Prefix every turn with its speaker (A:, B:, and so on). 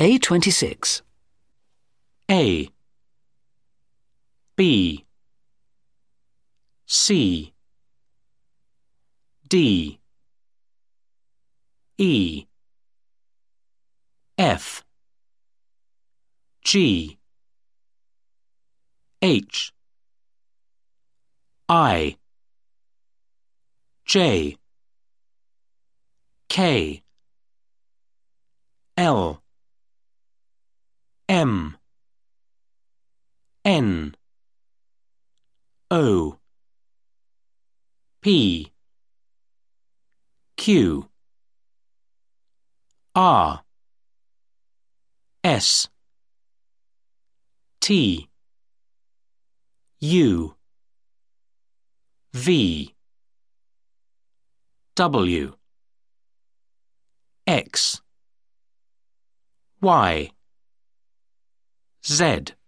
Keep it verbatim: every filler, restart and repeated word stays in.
A: A twenty-six.
B: A B C D E F G H I J K L M N O P Q R S T U V W X Y Z